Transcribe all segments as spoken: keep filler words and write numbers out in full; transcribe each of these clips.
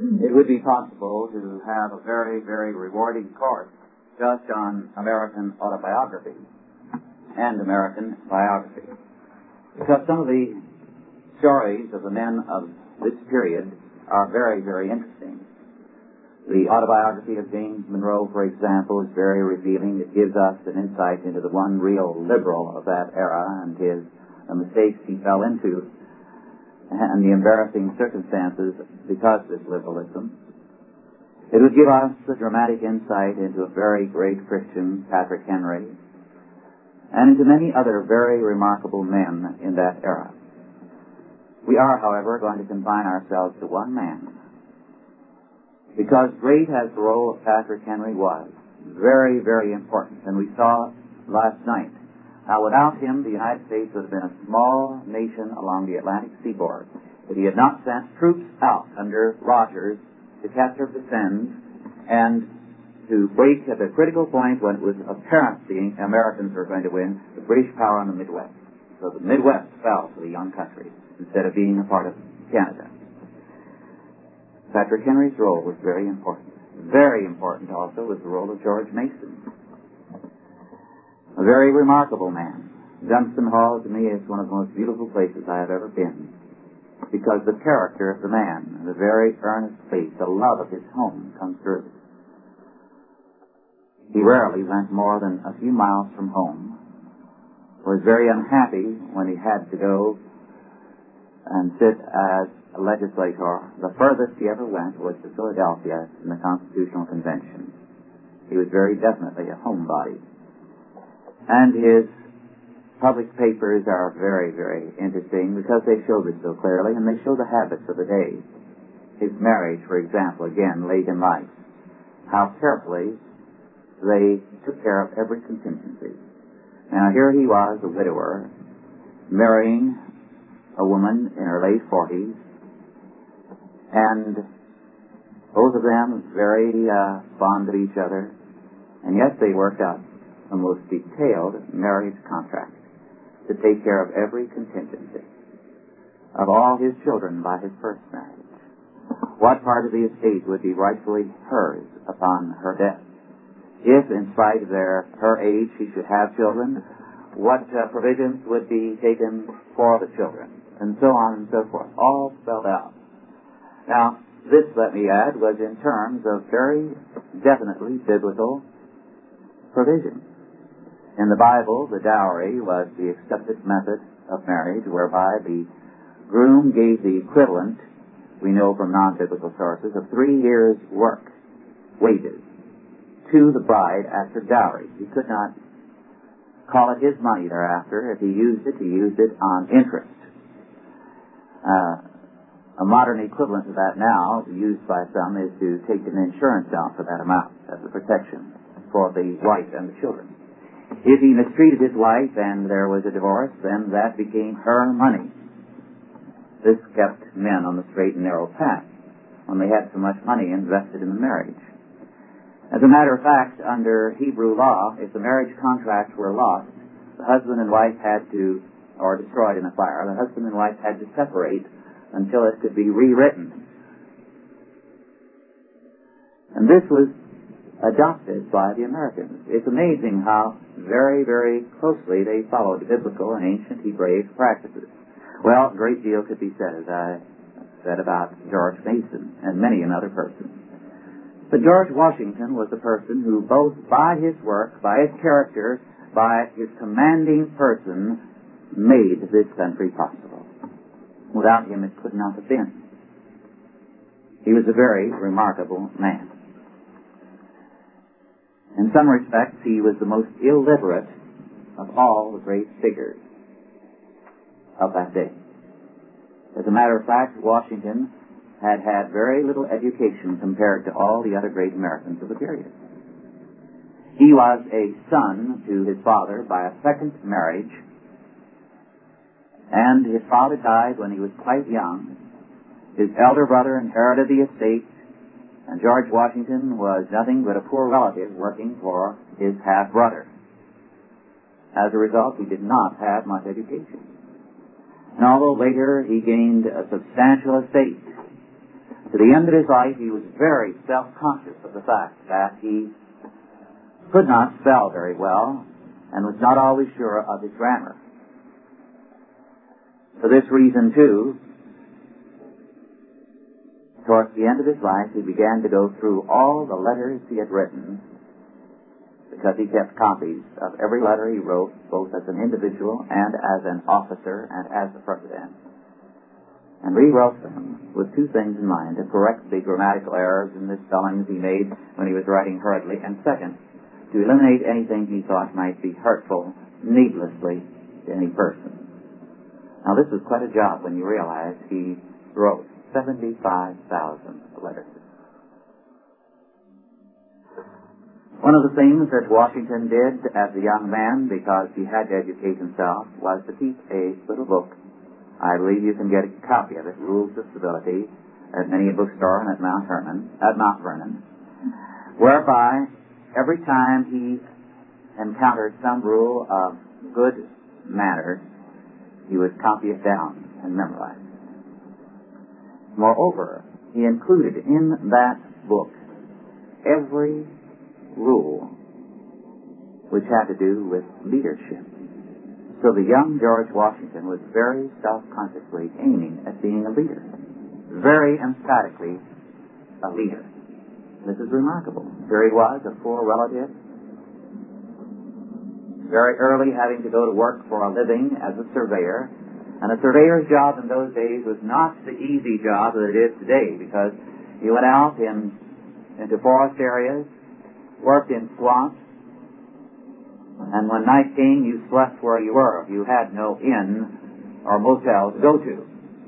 it would be possible to have a very, very rewarding course just on American autobiography and American biography. Because some of the stories of the men of this period are very, very interesting. The autobiography of James Monroe, for example, is very revealing. It gives us an insight into the one real liberal of that era and his the mistakes he fell into and the embarrassing circumstances because of his liberalism. It would give us a dramatic insight into a very great Christian, Patrick Henry, and into many other very remarkable men in that era. We are, however, going to confine ourselves to one man, because great as the role of Patrick Henry was, very, very important, and we saw last night. Now, without him, the United States would have been a small nation along the Atlantic seaboard. If he had not sent troops out under Rogers to capture Vincennes and to break at the critical point when it was apparent the Americans were going to win, the British power in the Midwest. So the Midwest fell to the young country instead of being a part of Canada. Patrick Henry's role was very important. Very important also was the role of George Mason. A very remarkable man. Dunstan Hall, to me, is one of the most beautiful places I have ever been, because the character of the man, the very earnest faith, the love of his home comes through. He rarely went more than a few miles from home, was very unhappy when he had to go and sit as a legislator. The furthest he ever went was to Philadelphia in the Constitutional Convention. He was very definitely a homebody. And his public papers are very, very interesting because they show this so clearly, and they show the habits of the day. His marriage, for example, again, late in life. How carefully they took care of every contingency. Now, here he was, a widower, marrying a woman in her late forties, and both of them very uh, fond of each other, and yet they worked out a most detailed marriage contract to take care of every contingency of all his children by his first marriage. What part of the estate would be rightfully hers upon her death? If, in spite of their her age, she should have children, what uh, provisions would be taken for the children, and so on and so forth, all spelled out. Now, this, let me add, was in terms of very definitely biblical provision. In the Bible, the dowry was the accepted method of marriage, whereby the groom gave the equivalent, we know from non-biblical sources, of three years' work, wages, to the bride as her dowry. He could not call it his money thereafter. If he used it, he used it on interest. Uh, a modern equivalent of that now, used by some, is to take an insurance out for that amount as a protection for the wife and the children. If he mistreated his wife and there was a divorce, then that became her money. This kept men on the straight and narrow path when they had so much money invested in the marriage. As a matter of fact, under Hebrew law, if the marriage contracts were lost, the husband and wife had to, or destroyed in a fire, the husband and wife had to separate until it could be rewritten. And this was adopted by the Americans. It's amazing how very, very closely they followed biblical and ancient Hebraic practices. Well, a great deal could be said, as I said, about George Mason and many another person. But George Washington was a person who, both by his work, by his character, by his commanding person, made this country possible. Without him, it could not have been. He was a very remarkable man. In some respects, he was the most illiterate of all the great figures of that day. As a matter of fact, Washington had had very little education compared to all the other great Americans of the period. He was a son to his father by a second marriage, and his father died when he was quite young. His elder brother inherited the estate, and George Washington was nothing but a poor relative working for his half-brother. As a result, he did not have much education. And although later he gained a substantial estate, To the end of his life, he was very self-conscious of the fact that he could not spell very well and was not always sure of his grammar. For this reason, too, towards the end of his life, he began to go through all the letters he had written, because he kept copies of every letter he wrote, both as an individual and as an officer and as the president, and rewrote them with two things in mind: to correct the grammatical errors and misspellings he made when he was writing hurriedly, and second, to eliminate anything he thought might be hurtful needlessly to any person. Now, this was quite a job when you realize he wrote seventy-five thousand letters. One of the things that Washington did as a young man, because he had to educate himself, was to keep a little book. I believe you can get a copy of it, Rules of Civility, at many a bookstore and at Mount Hermon, at Mount Vernon, whereby every time he encountered some rule of good manners, he would copy it down and memorize it. Moreover, he included in that book every rule which had to do with leadership. So the young George Washington was very self-consciously aiming at being a leader, very emphatically a leader. This is remarkable. Here he was, a poor relative, very early having to go to work for a living as a surveyor. And a surveyor's job in those days was not the easy job that it is today, because you went out in, into forest areas, worked in swamps, and when night came, you slept where you were. You had no inn or motel to go to.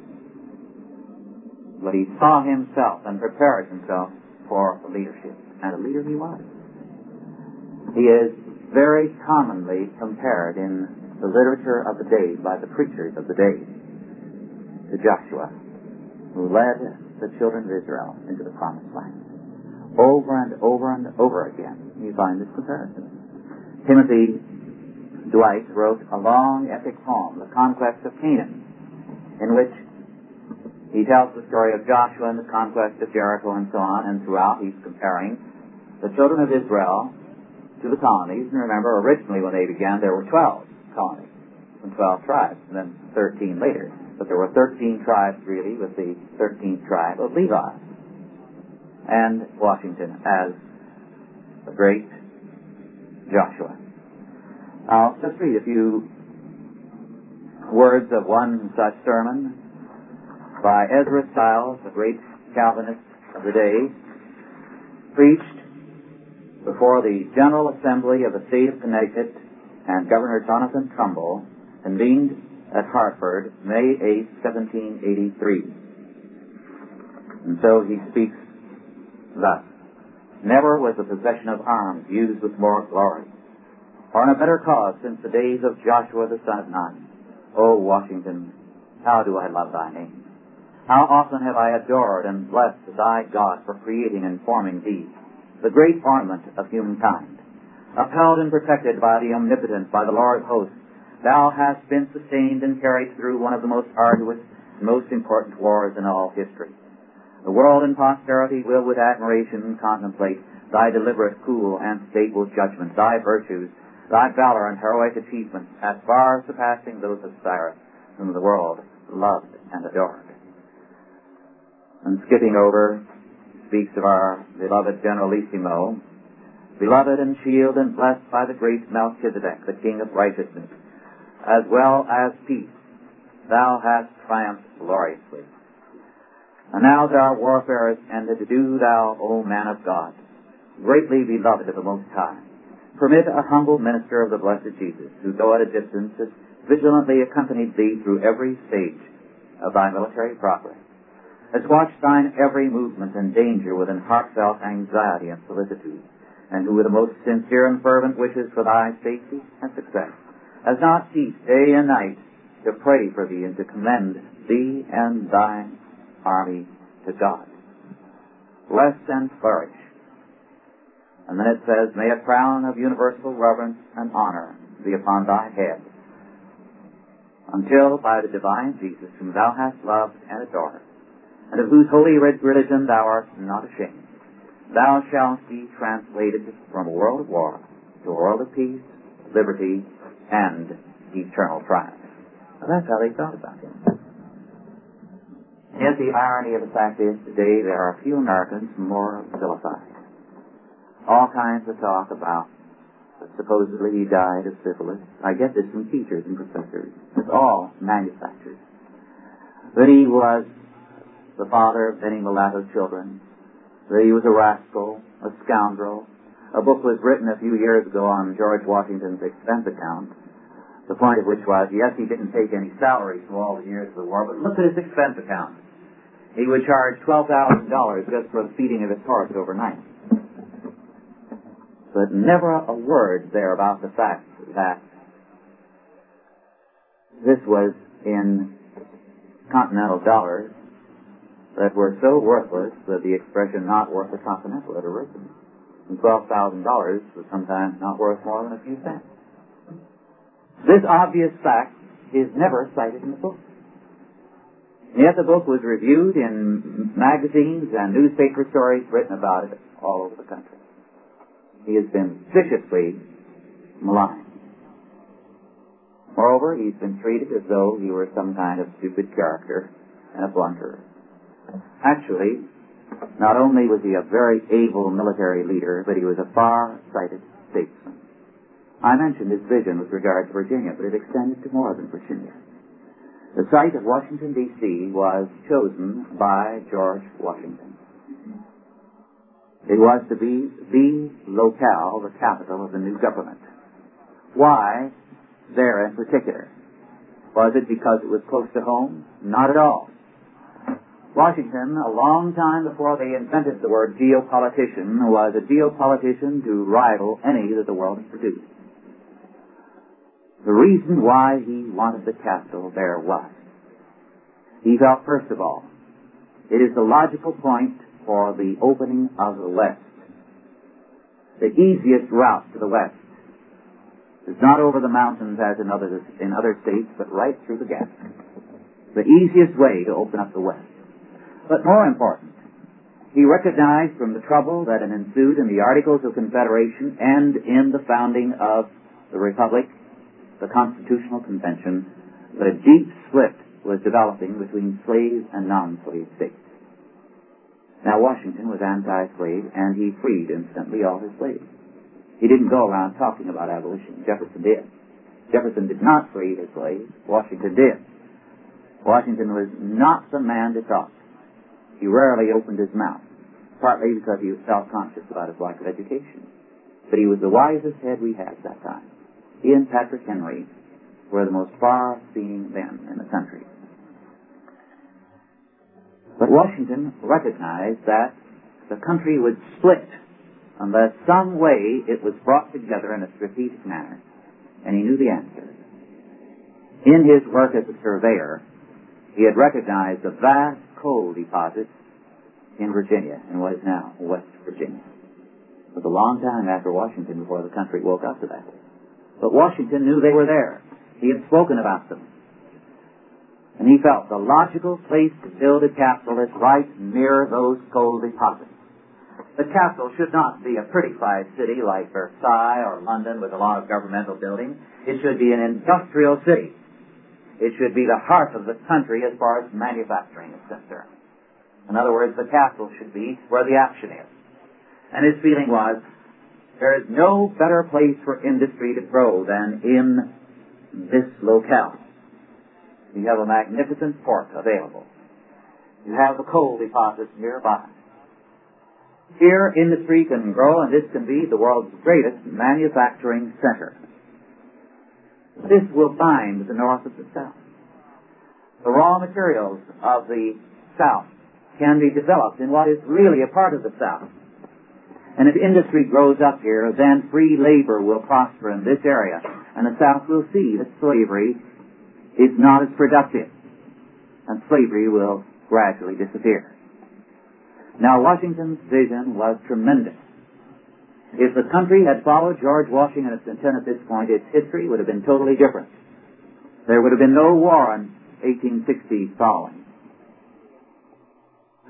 But he saw himself and prepared himself for leadership, and a leader he was. He is very commonly compared in the literature of the day by the preachers of the day to Joshua, who led the children of Israel into the promised land. Over and over and over again, you find this comparison. Timothy Dwight wrote a long epic poem, The Conquest of Canaan, in which he tells the story of Joshua and the conquest of Jericho and so on, and throughout he's comparing the children of Israel to the colonies. And remember, originally when they began, there were twelve colonies from twelve tribes, and then thirteen later. But there were thirteen tribes, really, with the thirteenth tribe of Levi. And Washington as the great Joshua. I'll just read a few words of one such sermon by Ezra Stiles, the great Calvinist of the day, preached before the General Assembly of the State of Connecticut and Governor Jonathan Trumbull, convened at Hartford, May eighth, seventeen eighty-three. And so he speaks thus: Never was the possession of arms used with more glory, or in a better cause since the days of Joshua the son of Nun. O Washington, how do I love thy name! How often have I adored and blessed thy God for creating and forming thee, the great ornament of humankind. Upheld and protected by the Omnipotent, by the Lord of hosts, thou hast been sustained and carried through one of the most arduous and most important wars in all history. The world and posterity will with admiration contemplate thy deliberate, cool, and stable judgment, thy virtues, thy valor and heroic achievements, as far surpassing those of Cyrus, whom the world loved and adored. And skipping over, speaks of our beloved Generalissimo, beloved and shield and blessed by the great Melchizedek, the King of righteousness, as well as peace, thou hast triumphed gloriously. And now that our warfare is ended, do thou, O man of God, greatly beloved of the Most High, permit a humble minister of the blessed Jesus, who though at a distance has vigilantly accompanied thee through every stage of thy military progress, has watched thine every movement and danger with an heartfelt anxiety and solicitude, and who with the most sincere and fervent wishes for thy safety and success has not ceased day and night to pray for thee and to commend thee and thine army to God. Bless and flourish. And then it says, may a crown of universal reverence and honor be upon thy head, until by the divine Jesus, whom thou hast loved and adored, and of whose holy religion thou art not ashamed. Thou shalt be translated from a world of war to a world of peace, liberty, and eternal triumph. Now, that's how they thought about him. Yet the irony of the fact is, today there are few Americans more vilified. All kinds of talk about that supposedly he died of syphilis. I get this from teachers and professors. It's all manufactured. That he was the father of many mulatto children. That he was a rascal, a scoundrel. A book was written a few years ago on George Washington's expense account. The point of which was, yes, he didn't take any salary for all the years of the war, but look at his expense account. He would charge twelve thousand dollars just for the feeding of his horse overnight. But never a word there about the fact that this was in continental dollars that were so worthless that the expression not worth a continental had arisen. And twelve thousand dollars was sometimes not worth more than a few cents. This obvious fact is never cited in the book. And yet the book was reviewed in magazines and newspaper stories written about it all over the country. He has been viciously maligned. Moreover, he's been treated as though he were some kind of stupid character and a blunderer. Actually, not only was he a very able military leader, but he was a far-sighted statesman. I mentioned his vision with regard to Virginia, but it extended to more than Virginia. The site of Washington, D C was chosen by George Washington. It was to be the locale, the capital of the new government. Why there in particular? Was it because it was close to home? Not at all. Washington, a long time before they invented the word geopolitician, was a geopolitician to rival any that the world had produced. The reason why he wanted the capital there was, he felt, first of all, it is the logical point for the opening of the West. The easiest route to the West is not over the mountains as in other, in other states, but right through the gap. The easiest way to open up the West. But more important, he recognized from the trouble that had ensued in the Articles of Confederation and in the founding of the Republic, the Constitutional Convention, that a deep split was developing between slave and non-slave states. Now, Washington was anti-slave, and he freed instantly all his slaves. He didn't go around talking about abolition. Jefferson did. Jefferson did not free his slaves. Washington did. Washington was not the man to talk. He rarely opened his mouth, partly because he was self-conscious about his lack of education. But he was the wisest head we had at that time. He and Patrick Henry were the most far-seeing men in the country. But Washington recognized that the country would split unless some way it was brought together in a strategic manner. And he knew the answer. In his work as a surveyor, he had recognized the vast coal deposits in Virginia, in what is now West Virginia. It was a long time after Washington before the country woke up to that. But Washington knew they were there. He had spoken about them. And he felt the logical place to build a capital is right near those coal deposits. The capital should not be a pretty-sized city like Versailles or London with a lot of governmental buildings. It should be an industrial city. It should be the heart of the country as far as manufacturing is concerned. In other words, the capital should be where the action is. And his feeling was, there is no better place for industry to grow than in this locale. You have a magnificent port available. You have the coal deposits nearby. Here, industry can grow, and this can be the world's greatest manufacturing center. This will bind the North of the South. The raw materials of the South can be developed in what is really a part of the South. And if industry grows up here, then free labor will prosper in this area, and the South will see that slavery is not as productive, and slavery will gradually disappear. Now, Washington's vision was tremendous. If the country had followed George Washington at this point, its history would have been totally different. There would have been no war in eighteen sixty following.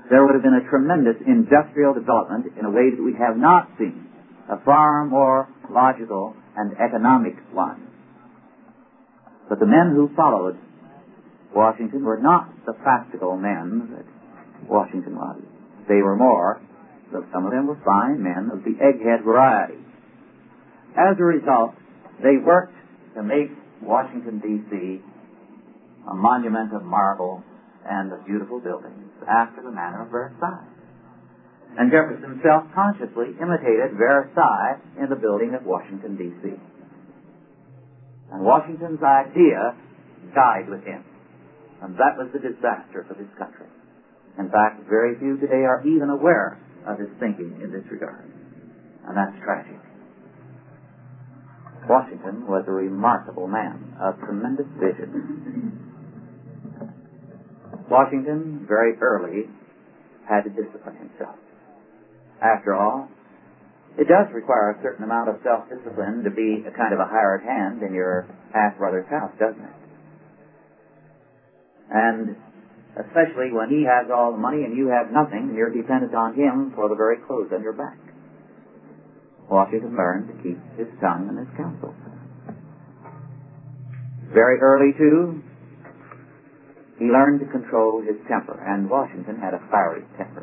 there would have been a tremendous industrial development in a way that we have not seen, a far more logical and economic one. But the men who followed Washington were not the practical men that Washington was. They were more, though some of them were fine men, of the egghead variety. As a result, they worked to make Washington, D C a monument of marble and of beautiful buildings after the manner of Versailles. And Jefferson self-consciously imitated Versailles in the building of Washington, D C And Washington's idea died with him. And that was the disaster for this country. In fact, very few today are even aware of his thinking in this regard. And that's tragic. Washington was a remarkable man of tremendous vision. Washington, very early, had to discipline himself. After all, it does require a certain amount of self-discipline to be a kind of a hired hand in your half-brother's house, doesn't it? And especially when he has all the money and you have nothing, and you're dependent on him for the very clothes on your back. Washington learned to keep his tongue and his counsel. Very early, too, he learned to control his temper, and Washington had a fiery temper.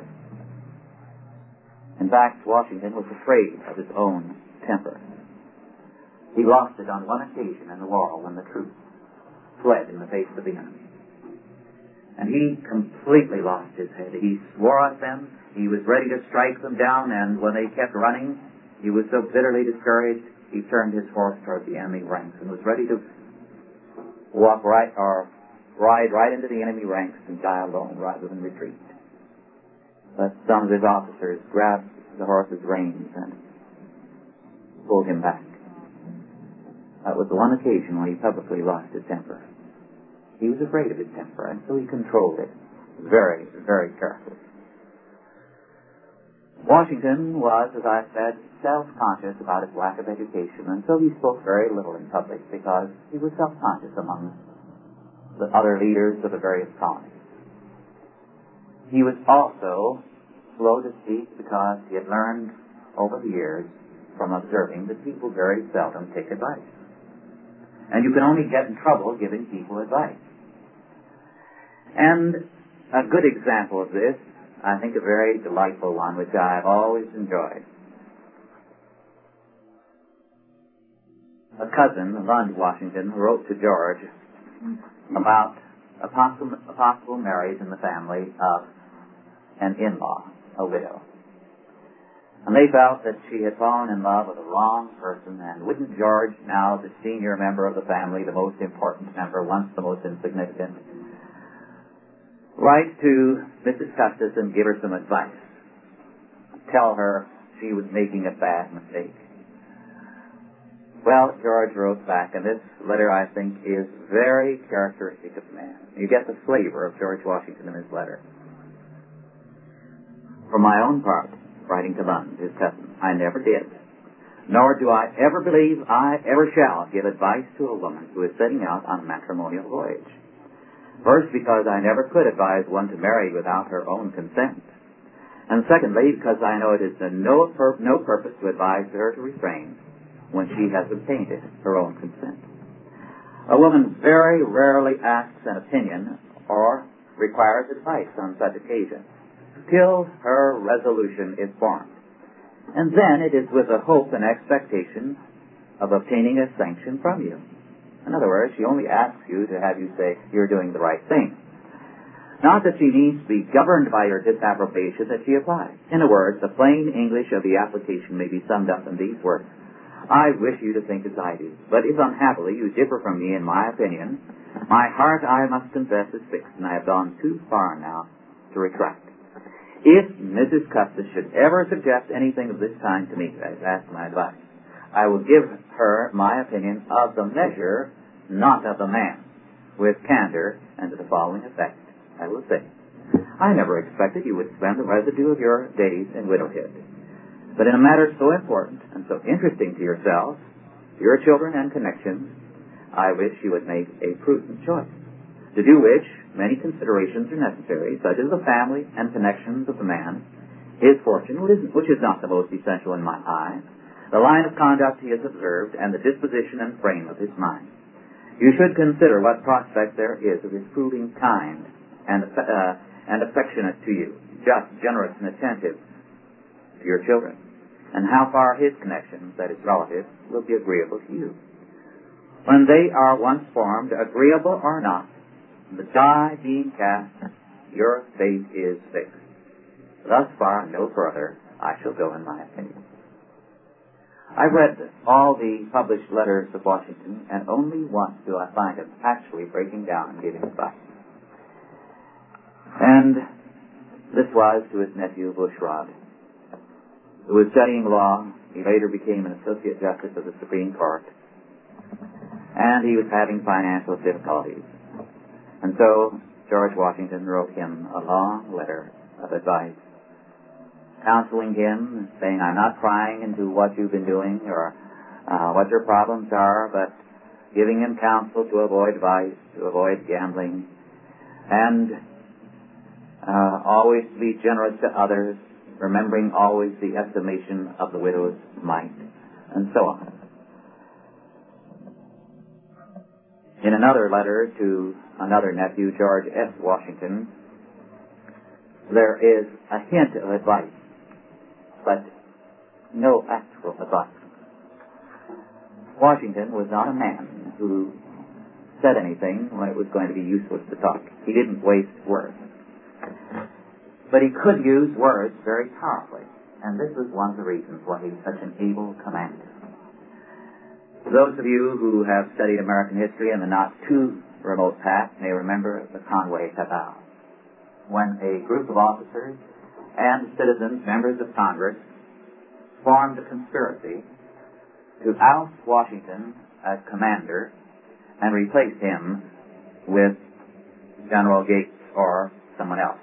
In fact, Washington was afraid of his own temper. He lost it on one occasion in the war when the troops fled in the face of the enemy. And he completely lost his head. He swore at them. He was ready to strike them down, and when they kept running, he was so bitterly discouraged, he turned his horse toward the enemy ranks and was ready to walk right or ride right into the enemy ranks and die alone rather than retreat. But some of his officers grabbed the horse's reins and pulled him back. That was the one occasion when he publicly lost his temper. He was afraid of his temper, and so he controlled it very, very carefully. Washington was, as I said, self-conscious about his lack of education, and so he spoke very little in public because he was self-conscious among the other leaders of the various colonies. He was also slow to speak because he had learned over the years from observing that people very seldom take advice. And you can only get in trouble giving people advice. And a good example of this, I think a very delightful one, which I've always enjoyed. A cousin, Lund Washington, wrote to George about a possible, a possible marriage in the family of an in-law, a widow. And they felt that she had fallen in love with the wrong person, and wouldn't George, now the senior member of the family, the most important member, once the most insignificant, write to Missus Custis and give her some advice. Tell her she was making a bad mistake. Well, George wrote back, and this letter, I think, is very characteristic of the man. You get the flavor of George Washington in his letter. For my own part, writing to Lund, his cousin, I never did, nor do I ever believe I ever shall give advice to a woman who is setting out on a matrimonial voyage. First, because I never could advise one to marry without her own consent. And secondly, because I know it is to no, pur- no purpose to advise her to refrain when she has obtained it, her own consent. A woman very rarely asks an opinion or requires advice on such occasions till her resolution is formed. And then it is with a hope and expectation of obtaining a sanction from you. In other words, she only asks you to have you say, you're doing the right thing. Not that she needs to be governed by your disapprobation that she applies. In other words, the plain English of the application may be summed up in these words. I wish you to think as I do, but if unhappily you differ from me in my opinion, my heart, I must confess, is fixed, and I have gone too far now to retract. If Missus Custis should ever suggest anything of this kind to me, ask my advice, I will give her my opinion of the measure, not of the man, with candor and to the following effect. I will say, I never expected you would spend the residue of your days in widowhood. But in a matter so important and so interesting to yourselves, your children and connections, I wish you would make a prudent choice. to do which many considerations are necessary, such as the family and connections of the man, his fortune, which is not the most essential in my eyes, the line of conduct he has observed, and the disposition and frame of his mind. You should consider what prospect there is of his proving kind and, uh, and affectionate to you, just, generous, and attentive to your children, and how far his connections, that is, relatives, will be agreeable to you. When they are once formed, agreeable or not, the die being cast, your fate is fixed. Thus far, no further, I shall go in my opinion. I've read all the published letters of Washington, and only once do I find him actually breaking down and giving advice. And this was to his nephew Bushrod, who was studying law. He later became an associate justice of the Supreme Court, and he was having financial difficulties. And so George Washington wrote him a long letter of advice, counseling him, saying, I'm not prying into what you've been doing or uh, what your problems are, but giving him counsel to avoid vice, to avoid gambling, and uh, always be generous to others, remembering always the estimation of the widow's mite, and so on. In another letter to another nephew, George S. Washington, there is a hint of advice, but no actual advice. Washington was not a man who said anything when it was going to be useless to talk. He didn't waste words. But he could use words very powerfully, and this is one of the reasons why he's such an able commander. Those of you who have studied American history in the not too remote past may remember the Conway Cabal, when a group of officers and citizens, members of Congress, formed a conspiracy to oust Washington as commander and replace him with General Gates or someone else.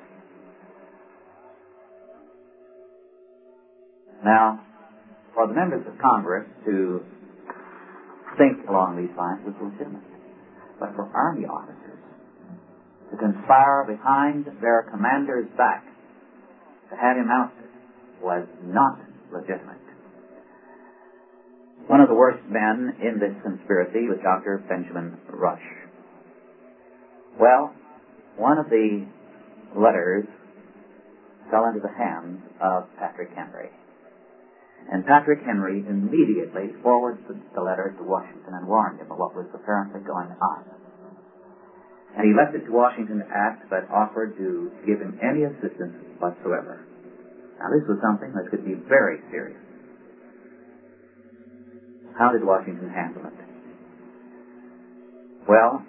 Now, for the members of Congress to think along these lines was legitimate, but for army officers to conspire behind their commander's back to have him ousted was not legitimate. One of the worst men in this conspiracy was Doctor Benjamin Rush. Well, one of the letters fell into the hands of Patrick Henry. And Patrick Henry immediately forwarded the letter to Washington and warned him of what was apparently going on. And he left it to Washington to act, but offered to give him any assistance whatsoever. Now, this was something that could be very serious. How did Washington handle it? Well,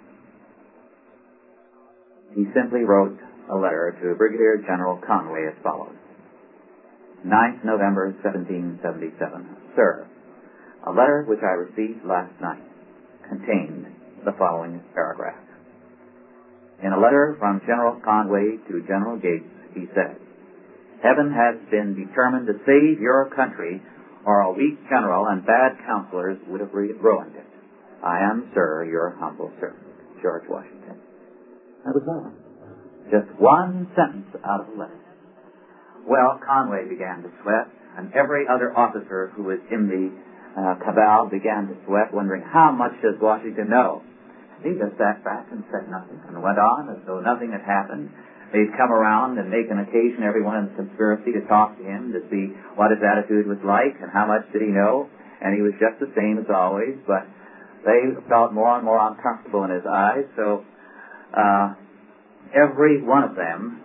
he simply wrote a letter to Brigadier General Conway as follows. ninth November seventeen seventy-seven. Sir, a letter which I received last night contained the following paragraph. In a letter from General Conway to General Gates, he said, Heaven has been determined to save your country, or a weak general and bad counselors would have ruined it. I am, sir, your humble servant, George Washington. That was all. Just one sentence out of the letter. Well, Conway began to sweat, and every other officer who was in the uh, cabal began to sweat, wondering how much does Washington know. He just sat back and said nothing, and went on as though nothing had happened. They'd come around and make an occasion, everyone in the conspiracy, to talk to him, to see what his attitude was like, and how much did he know, and he was just the same as always, but they felt more and more uncomfortable in his eyes, so uh, every one of them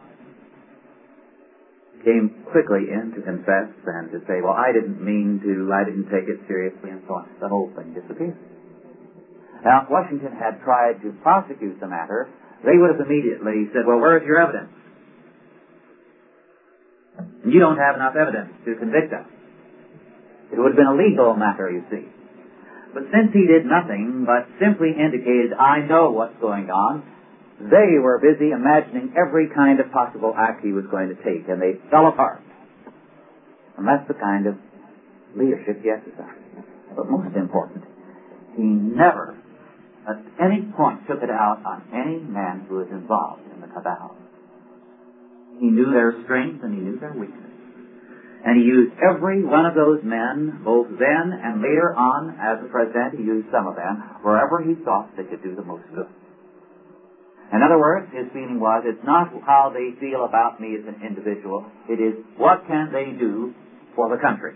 came quickly in to confess and to say, well, I didn't mean to, I didn't take it seriously, and so on. The whole thing disappeared. Now, if Washington had tried to prosecute the matter, they would have immediately said, well, where's your evidence? You don't have enough evidence to convict us. It would have been a legal matter, you see. But since he did nothing but simply indicated, I know what's going on, they were busy imagining every kind of possible act he was going to take, and they fell apart. And that's the kind of leadership he exercised. But most important, he never at any point took it out on any man who was involved in the cabal. He knew their strength and he knew their weakness. And he used every one of those men, both then and later on as a president. He used some of them wherever he thought they could do the most good. In other words, his feeling was, it's not how they feel about me as an individual, it is what can they do for the country.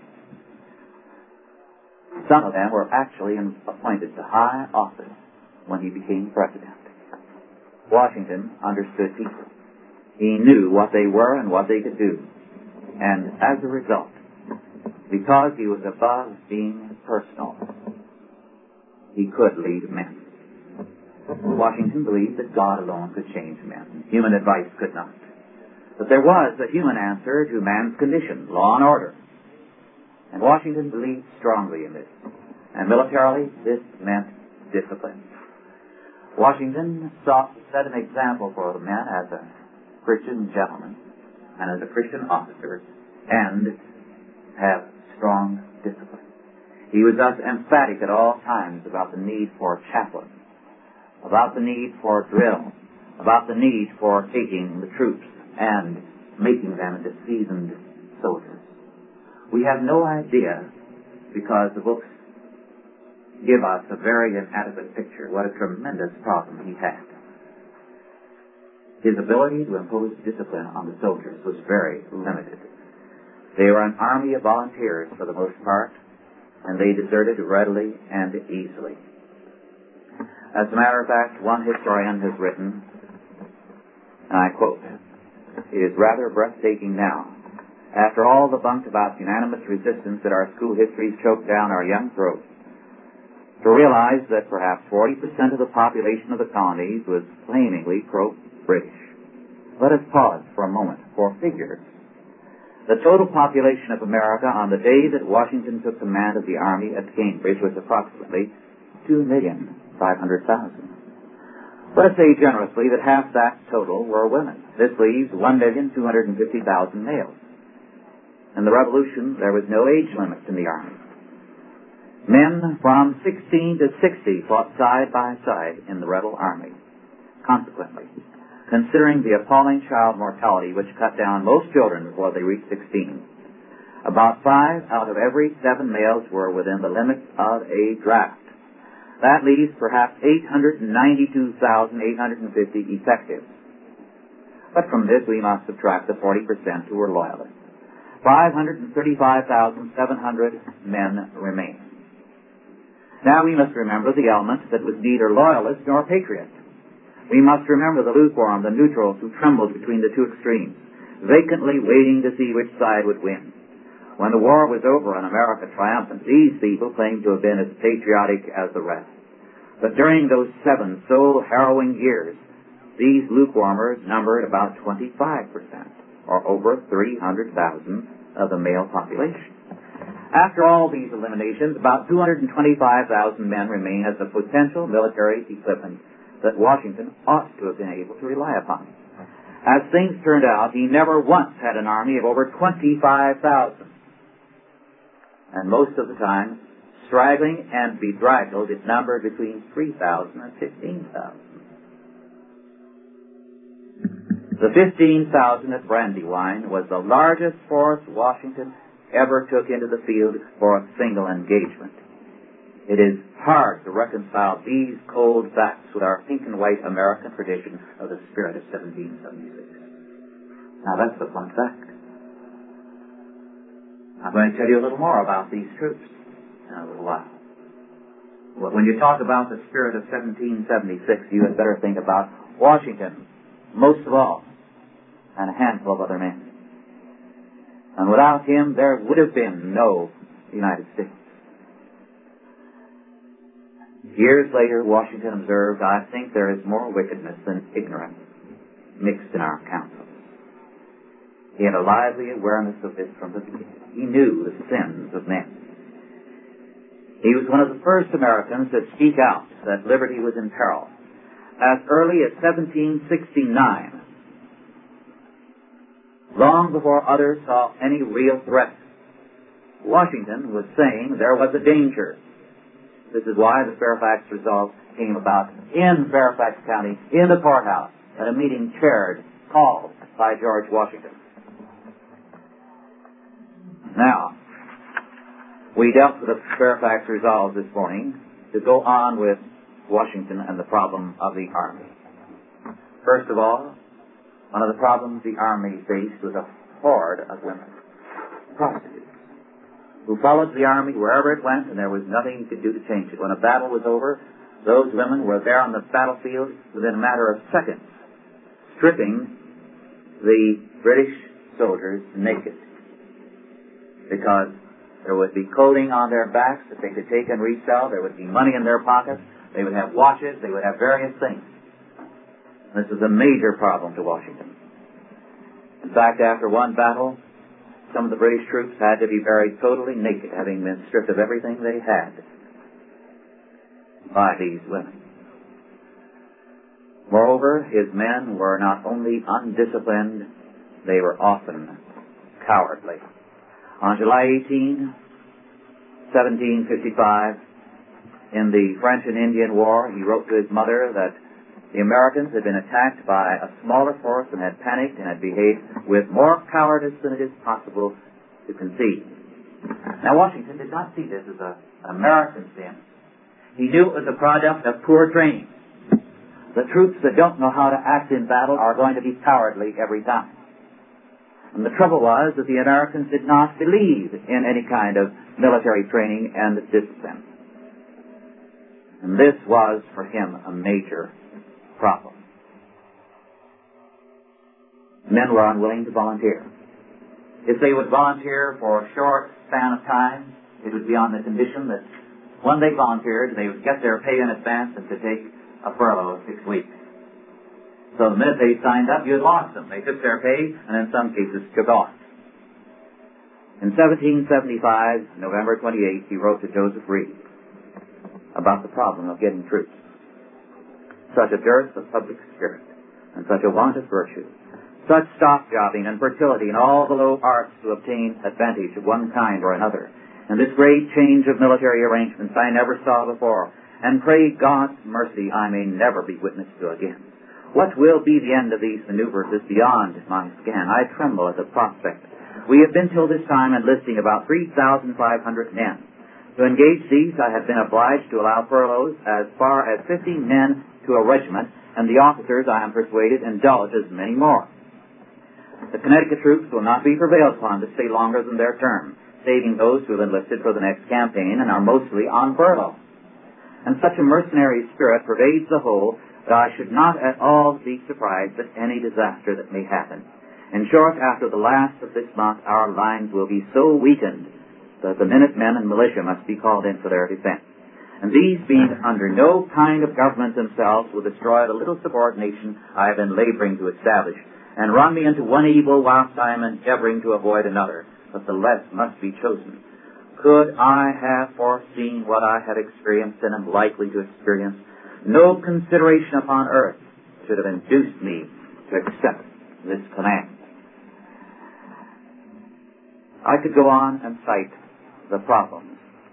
Some of them were actually appointed to high office when he became president. Washington understood people. He knew what they were and what they could do. And as a result, because he was above being personal, he could lead men. Washington believed that God alone could change men. Human advice could not. But there was a human answer to man's condition, law and order. And Washington believed strongly in this. And militarily, this meant discipline. Washington sought to set an example for the men as a Christian gentleman and as a Christian officer, and have strong discipline. He was thus emphatic at all times about the need for chaplains, about the need for drill, about the need for taking the troops and making them into seasoned soldiers. We have no idea, because the books give us a very inadequate picture, what a tremendous problem he had. His ability to impose discipline on the soldiers was very limited. They were an army of volunteers for the most part, and they deserted readily and easily. As a matter of fact, one historian has written, and I quote, "It is rather breathtaking now, after all the bunk about unanimous resistance that our school histories choke down our young throats, to realize that perhaps forty percent of the population of the colonies was flamingly pro-British. Let us pause for a moment for figures. The total population of America on the day that Washington took command of the army at Cambridge was approximately two million five hundred thousand. Let us say generously that half that total were women. This leaves one million two hundred fifty thousand males. In the Revolution, there was no age limit in the army. Men from sixteen to sixty fought side by side in the rebel army. Consequently, considering the appalling child mortality which cut down most children before they reached sixteen, about five out of every seven males were within the limits of a draft. That leaves perhaps eight hundred ninety-two thousand eight hundred fifty effective. But from this we must subtract the forty percent who were loyalists. five hundred thirty-five thousand seven hundred men remain. Now we must remember the element that was neither loyalist nor patriot. We must remember the lukewarm, the neutrals who trembled between the two extremes, vacantly waiting to see which side would win. When the war was over and America triumphant, these people claimed to have been as patriotic as the rest. But during those seven so harrowing years, these lukewarmers numbered about twenty-five percent, or over three hundred thousand of the male population. After all these eliminations, about two hundred twenty-five thousand men remain as the potential military equipment that Washington ought to have been able to rely upon. As things turned out, he never once had an army of over twenty-five thousand. And most of the time, straggling and bedraggled, it numbered between three thousand and fifteen thousand. The fifteen thousand at Brandywine was the largest force Washington ever took into the field for a single engagement. It is hard to reconcile these cold facts with our pink and white American tradition of the spirit of seventeen seventy-six. Now that's the fun fact. I'm going to tell you a little more about these troops in a little while. When you talk about the spirit of seventeen seventy-six, you had better think about Washington, most of all, and a handful of other men. And without him, there would have been no United States. Years later, Washington observed, "I think there is more wickedness than ignorance mixed in our councils." He had a lively awareness of this from the beginning. He knew the sins of men. He was one of the first Americans to speak out that liberty was in peril. As early as seventeen sixty-nine, long before others saw any real threat, Washington was saying there was a danger. This is why the Fairfax Resolve came about in Fairfax County, in the courthouse, at a meeting chaired, called by George Washington. Now, we dealt with the Fairfax Resolve this morning to go on with Washington and the problem of the Army. First of all, one of the problems the Army faced was a horde of women, prostitutes, who followed the Army wherever it went, and there was nothing you could do to change it. When a battle was over, those women were there on the battlefield within a matter of seconds, stripping the British soldiers naked, because there would be clothing on their backs that they could take and resell. There would be money in their pockets. They would have watches. They would have various things. This was a major problem to Washington. In fact, after one battle, some of the British troops had to be buried totally naked, having been stripped of everything they had by these women. Moreover, his men were not only undisciplined, they were often cowardly. On July eighteenth, seventeen fifty-five, in the French and Indian War, he wrote to his mother that the Americans had been attacked by a smaller force and had panicked and had behaved with more cowardice than it is possible to conceive. Now, Washington did not see this as a, an American sin. He knew it was a product of poor training. The troops that don't know how to act in battle are going to be cowardly every time. And the trouble was that the Americans did not believe in any kind of military training and discipline. And this was, for him, a major problem. Men were unwilling to volunteer. If they would volunteer for a short span of time, it would be on the condition that when they volunteered, they would get their pay in advance and could take a furlough of six weeks. So the minute they signed up, you had lost them. They took their pay and in some cases took off. In seventeen seventy-five, November twenty-eighth, he wrote to Joseph Reed about the problem of getting troops. Such a dearth of public spirit and such a want of virtue, such stock-jobbing and fertility and all the low arts to obtain advantage of one kind or another, and this great change of military arrangements I never saw before, and pray God's mercy I may never be witness to again. What will be the end of these maneuvers is beyond my scan. I tremble at the prospect. We have been till this time enlisting about three thousand five hundred men. To engage these, I have been obliged to allow furloughs as far as fifty men to a regiment, and the officers, I am persuaded, indulge as many more. The Connecticut troops will not be prevailed upon to stay longer than their term, saving those who have enlisted for the next campaign and are mostly on furlough. And such a mercenary spirit pervades the whole that I should not at all be surprised at any disaster that may happen. In short, after the last of this month, our lines will be so weakened that the minutemen and militia must be called in for their defense. And these, being under no kind of government themselves, will destroy the little subordination I have been laboring to establish, and run me into one evil whilst I am endeavoring to avoid another. But the less must be chosen. Could I have foreseen what I had experienced and am likely to experience, no consideration upon earth should have induced me to accept this command. I could go on and cite the problems.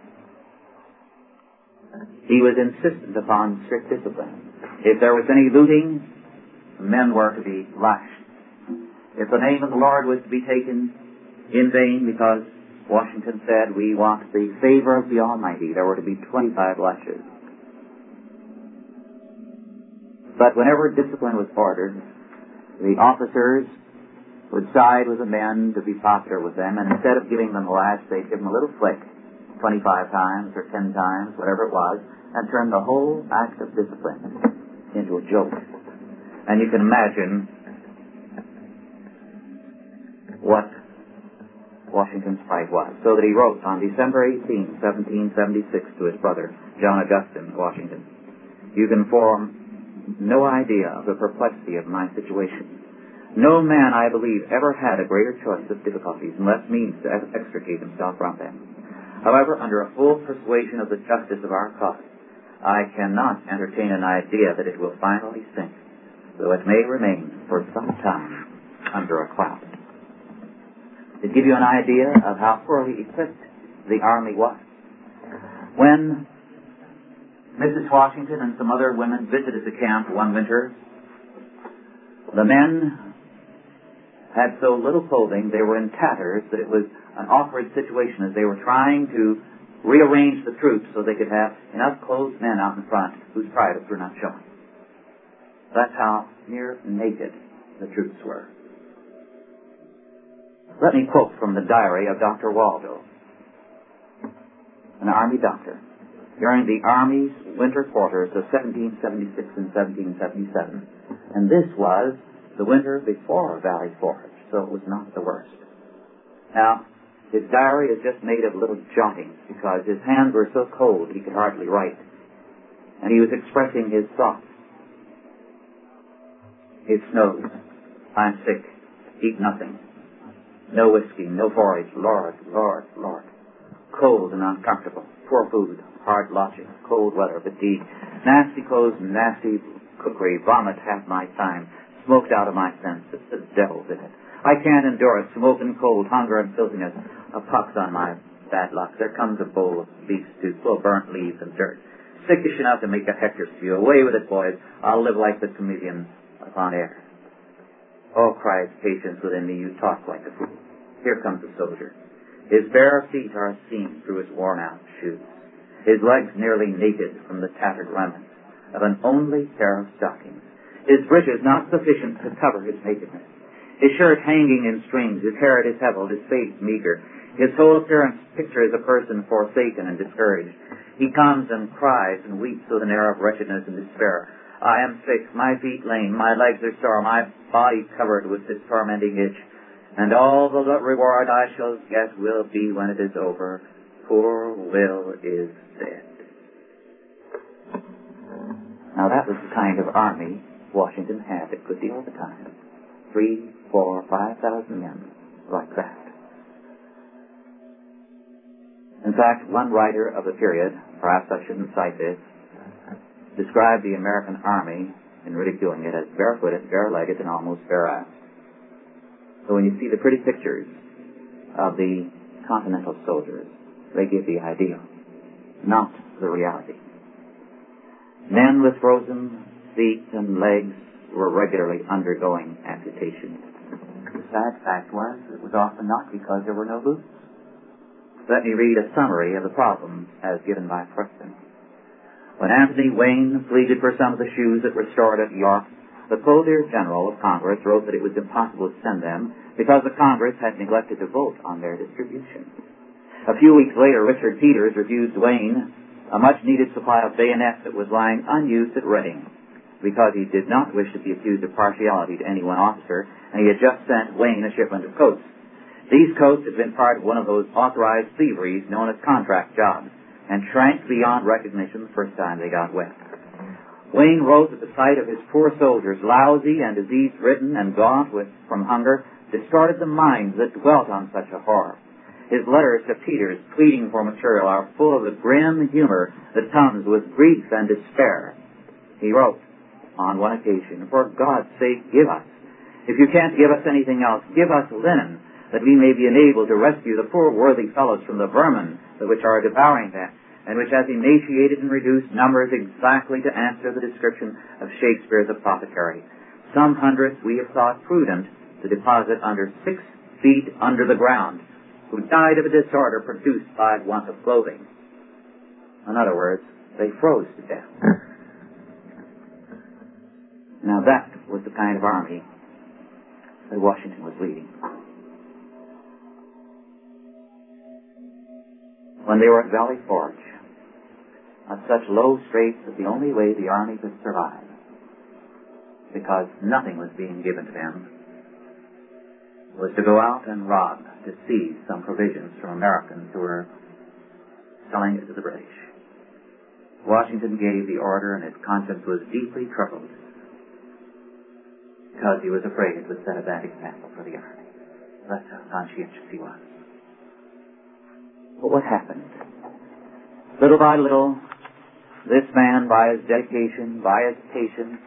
He was insistent upon strict discipline. If there was any looting, men were to be lashed. If the name of the Lord was to be taken in vain because Washington said, we want the favor of the Almighty, there were to be twenty-five lashes. But whenever discipline was ordered, the officers would side with the men to be popular with them, and instead of giving them a lash, they'd give them a little flick, twenty-five times or ten times, whatever it was, and turn the whole act of discipline into a joke. And you can imagine what Washington's plight was. So that he wrote on December eighteenth, seventeen seventy-six to his brother, John Augustine, Washington, you can form no idea of the perplexity of my situation. No man, I believe, ever had a greater choice of difficulties and less means to extricate himself from them. However, under a full persuasion of the justice of our cause, I cannot entertain an idea that it will finally sink, though it may remain for some time under a cloud. To give you an idea of how poorly equipped the army was, when Missus Washington and some other women visited the camp one winter. The men had so little clothing, they were in tatters, that it was an awkward situation as they were trying to rearrange the troops so they could have enough clothed men out in front whose privates were not showing. That's how near naked the troops were. Let me quote from the diary of Doctor Waldo, an Army doctor, during the Army's winter quarters of seventeen seventy-six and seventeen seventy-seven. And this was the winter before Valley Forge, so it was not the worst. Now, his diary is just made of little jottings because his hands were so cold he could hardly write. And he was expressing his thoughts. It snows. I'm sick. Eat nothing. No whiskey, no forage. Lord, Lord, Lord. Cold and uncomfortable. Poor food, hard lodging, cold weather, fatigue. Nasty clothes, nasty cookery. Vomit half my time. Smoked out of my senses. The devil's in it. I can't endure it. Smoke and cold, hunger and filthiness. A pox on my bad luck. There comes a bowl of beef stew, full of burnt leaves and dirt. Sickish enough to make a hector stew. Away with it, boys. I'll live like the comedian upon air. Oh, cries patience within me, you talk like a fool. Here comes the soldier. His bare feet are seen through his worn-out shoes. His legs nearly naked from the tattered remnants of an only pair of stockings. His breeches not sufficient to cover his nakedness. His shirt hanging in strings, his hair disheveled, his face meager. His whole appearance pictures a person forsaken and discouraged. He comes and cries and weeps with an air of wretchedness and despair. I am sick, my feet lame, my legs are sore, my body covered with this tormenting itch, and all the reward I shall get will be when it is over. Poor Will is dead. Now that was the kind of army Washington had a good deal of the time. Three, four, five thousand men like that. In fact, one writer of the period, perhaps I shouldn't cite this, described the American army in ridiculing it as barefooted, bare-legged, and almost bare-assed. So when you see the pretty pictures of the Continental soldiers, they give the ideal, not the reality. Men with frozen feet and legs were regularly undergoing amputation. The sad fact was, it was often not because there were no boots. Let me read a summary of the problem as given by Preston. When Anthony Wayne pleaded for some of the shoes that were stored at York, the Clothier General of Congress wrote that it was impossible to send them because the Congress had neglected to vote on their distribution. A few weeks later, Richard Peters refused Wayne a much-needed supply of bayonets that was lying unused at Reading because he did not wish to be accused of partiality to any one officer, and he had just sent Wayne a shipment of coats. These coats had been part of one of those authorized thieveries known as contract jobs, and shrank beyond recognition the first time they got wet. Wayne wrote that the sight of his poor soldiers, lousy and disease-ridden and gaunt with, from hunger, distorted the minds that dwelt on such a horror. His letters to Peters, pleading for material, are full of the grim humor that comes with grief and despair. He wrote, on one occasion, "For God's sake, give us. If you can't give us anything else, give us linen, that we may be enabled to rescue the poor worthy fellows from the vermin which are devouring them, and which has emaciated and reduced numbers exactly to answer the description of Shakespeare's apothecary. Some hundreds we have thought prudent to deposit under six feet under the ground, who died of a disorder produced by want of clothing." In other words, they froze to death. Now that was the kind of army that Washington was leading. When they were at Valley Forge, at such low straits that the only way the army could survive, because nothing was being given to them, was to go out and rob, to seize some provisions from Americans who were selling it to the British. Washington gave the order, and his conscience was deeply troubled, because he was afraid it would set a bad example for the army. That's how conscientious he was. But what happened? Little by little, this man, by his dedication, by his patience,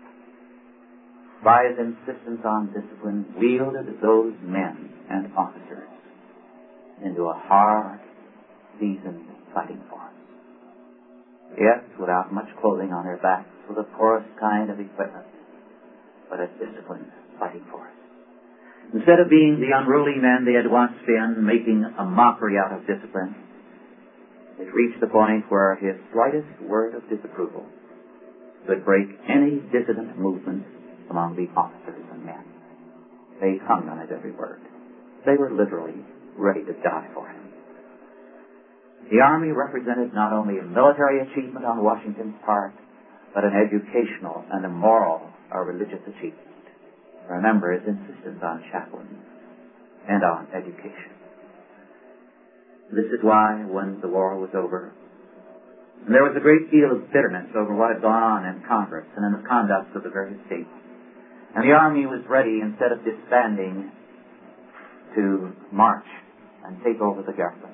by his insistence on discipline, wielded those men and officers into a hard, seasoned fighting force. yes, without much clothing on their backs, with the poorest kind of equipment, but a disciplined fighting force. Instead of being the unruly men they had once been, making a mockery out of discipline, it reached the point where his slightest word of disapproval could break any dissident movement among the officers and men. They hung on his every word. They were literally ready to die for him. The Army represented not only a military achievement on Washington's part, but an educational and a moral or religious achievement. Remember his insistence on chaplains and on education. This is why, when the war was over, and there was a great deal of bitterness over what had gone on in Congress and in the conduct of the various states, and the Army was ready, instead of disbanding, to march and take over the government.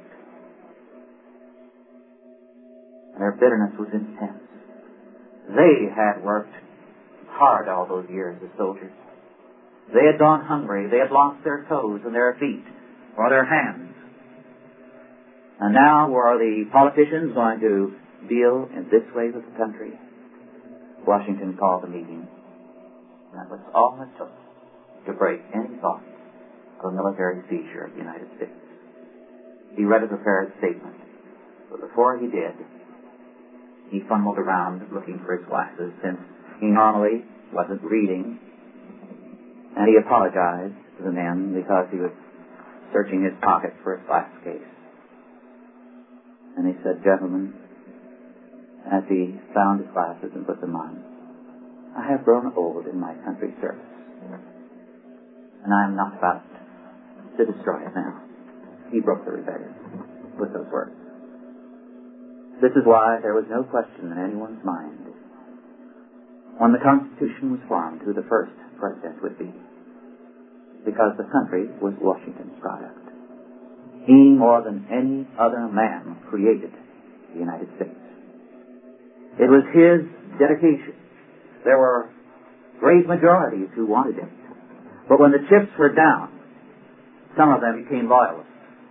And their bitterness was intense. They had worked hard all those years as soldiers. They had gone hungry. They had lost their toes and their feet or their hands. And now were the politicians going to deal in this way with the country? Washington called a meeting. That was all it took to break any thought of a military seizure of the United States. He read a prepared statement, but before he did, he fumbled around looking for his glasses, since he normally wasn't reading, and he apologized to the men because he was searching his pocket for his glass case. And he said, "Gentlemen," as he found his glasses and put them on, "I have grown old in my country's service, and I am not about to destroy it now." He broke the rebellion with those words. This is why there was no question in anyone's mind, when the Constitution was formed, who the first president would be. Because the country was Washington's product. He, more than any other man, created the United States. It was his dedication. There were great majorities who wanted it. But when the chips were down, some of them became loyalists.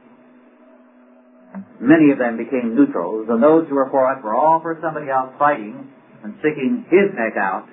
Many of them became neutrals, and those who were for it were all for somebody else fighting and sticking his neck out.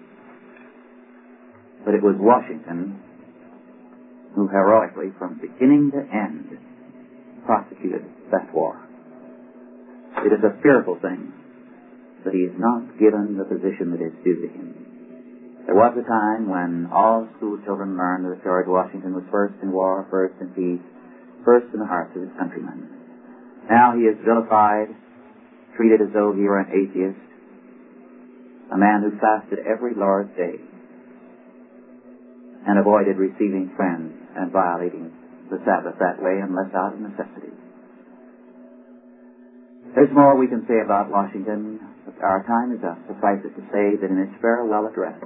But it was Washington who heroically, from beginning to end, prosecuted that war. It is a fearful thing that he is not given the position that is due to him. There was a time when all school children learned that George Washington was first in war, first in peace, first in the hearts of his countrymen. Now he is vilified, treated as though he were an atheist, a man who fasted every Lord's day and avoided receiving friends and violating the Sabbath that way unless out of necessity. There's more we can say about Washington, but our time is up. Suffice it to say that in his farewell address,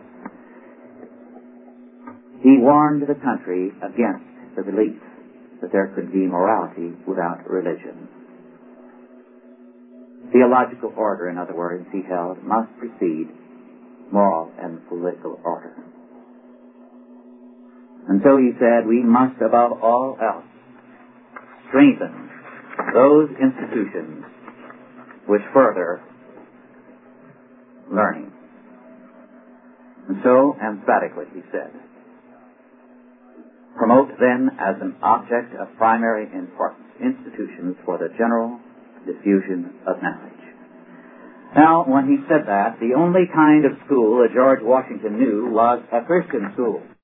he warned the country against the belief that there could be morality without religion. Theological order, in other words, he held, must precede moral and political order. And so he said, we must, above all else, strengthen those institutions which further learning. And so, emphatically, he said, promote then as an object of primary importance institutions for the general diffusion of knowledge. Now, when he said that, the only kind of school that George Washington knew was a Christian school.